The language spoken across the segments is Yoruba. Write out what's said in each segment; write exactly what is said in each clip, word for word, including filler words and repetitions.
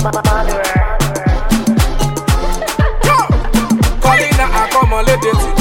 Colina a como le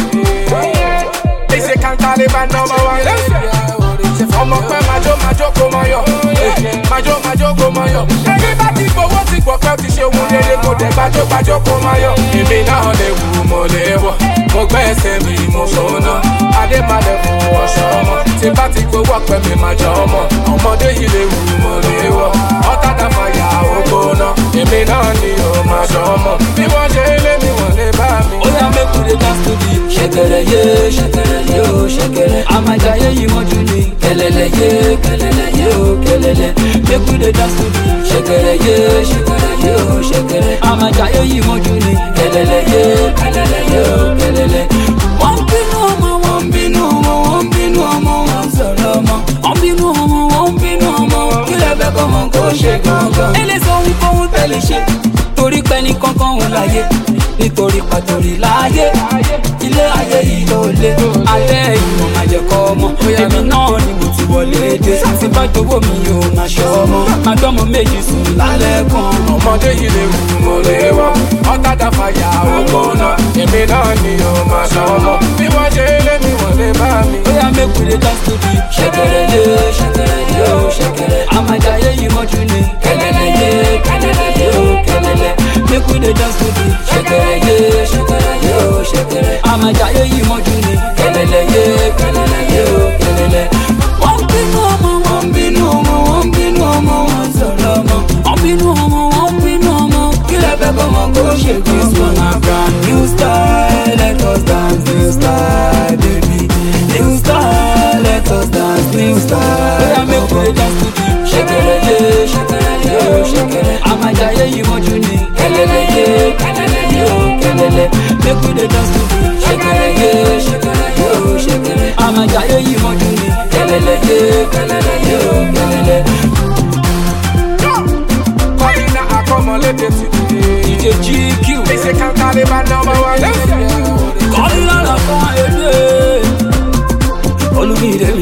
décidé. Et c'est quand Taliban number one. Ọmọ pẹ́ majo majo kò mọ yọ, majo majo kò mọ yọ. Ẹni bá ti gbowó ti gbọ̀kẹ́ ti ṣe òun rere kò dẹ̀ gbàjọ gbàjọ kò mọ yọ. Èmi náà lè wù mo lè wọ̀, mo gbẹ́ ẹsẹ̀ mi mo ṣòna. Adébálẹ̀ fún ọ̀ṣọ́ ọmọ, tí bá ti gbowó pẹ́ mi máa jọ ọmọ. Ọmọdé yìí lè wù mo lè wọ̀, ọ̀tàdà fàyà ògbó náà. Èmi náà ni ò máa jọ ọmọ, bí wọ́n ṣe lé mi wọ́n lè bá mi. Ó yá make we dey dance to the ṣẹ̀kẹ̀rẹ̀ yé ṣẹ̀kẹ̀rẹ̀ yé o ṣẹ̀kẹ̀rẹ̀. Àmàjáyé yìí mọ́jú ni kẹlẹ̀lẹ̀ yé kẹlẹ̀lẹ̀ yé o kẹlẹ̀lẹ̀. Make we dey dance to the ṣẹ̀kẹ̀rẹ̀ yé ṣẹ̀kẹ̀rẹ̀ yé o ṣẹ̀kẹ̀rẹ̀. Àmàjáyé yìí mọ́jú ni kẹlẹ̀lẹ̀ yé kẹlẹ̀lẹ̀ yé o kẹlẹ̀lẹ̀. Wọ́n bínú ọmọ wọ́n bínú ọmọ wọ́n bínú ọmọ wọ́n sọ̀rọ̀ ọmọ. Wọ́n bínú ọmọ wọ́n bínú ọmọ kílẹ̀ fẹ́ kọ́ mọ kó ṣe gangan. Eléso ohunkóhun tẹ̀lé ṣe torí pẹ́ ní kankan òun láyé nítorí pàtòrí láyé ilé ayé yìí ló lé alẹ́ ìmọ̀ máa jẹ́ kọ́ ọmọ èmi náà ni mo ti wọlé dé tí bá jọ̀wọ́ mi yóò máa ṣọ́ ọmọ máa gbọ́mọ méjì sùn lálẹ́ kan. Ọmọdé yìí lè wù mo lè wọ̀, ọ̀tàdà fàyà ògbó náà. Èmi náà ni yóò máa ṣọ́ ọmọ, bí wọ́n ṣe lé mi wọ́n lè bá mi. Ó yá make we dey dance to the ṣẹ̀kẹ̀rẹ̀ yé ṣẹ̀kẹ̀rẹ̀ yé o ṣẹ̀kẹ̀rẹ̀. Àmàjáyé yìí mọ́jú ni kẹlẹ̀lẹ̀ yé kẹlẹ̀lẹ̀ yé o kẹlẹ̀lẹ̀. Make we dey dance to the ṣẹ̀kẹ̀rẹ̀ yé ṣẹ̀kẹ̀rẹ̀ yé o ṣẹ̀kẹ̀rẹ̀. Àmàjáyé yìí mọ́jú ni kẹlẹ̀lẹ̀ yé kẹlẹ̀lẹ̀ yé o kẹlẹ̀lẹ̀. Wọ́n bínú ọmọ wọ́n bínú ọmọ wọ́n bínú ọmọ wọ́n sọ̀rọ̀ ọmọ. Wọ́n bínú ọmọ wọ́n bínú ọmọ kílẹ̀ fẹ́ kọ́ mọ kó ṣe kí n sọ na brand new style. Let us dance new style baby. New style let us dance new style. Ó yá make we dey dance to the ṣẹ̀kẹ̀rẹ̀ yé ṣẹ̀kẹ̀rẹ̀ yé o ṣẹ̀kẹ̀rẹ̀. Àmàjáyé yìí mọ́jú ni kẹlẹ̀lẹ̀ yé kẹlẹ̀lẹ̀ yé o kẹlẹ̀lẹ̀. Make we dey dance to the ṣẹ̀kẹ̀rẹ̀ yé ṣẹ̀kẹ̀rẹ̀ yé o ṣẹ̀kẹ̀rẹ̀. Àmàjáyé yìí mọ́jú ni kẹlẹ̀lẹ̀ yé kẹlẹ̀lẹ̀ yé o kẹlẹ̀lẹ̀. Colina a como le décidé. D J G Q Et c'est quand Taliban number one. Colina la fún ayé dé. Olùmídé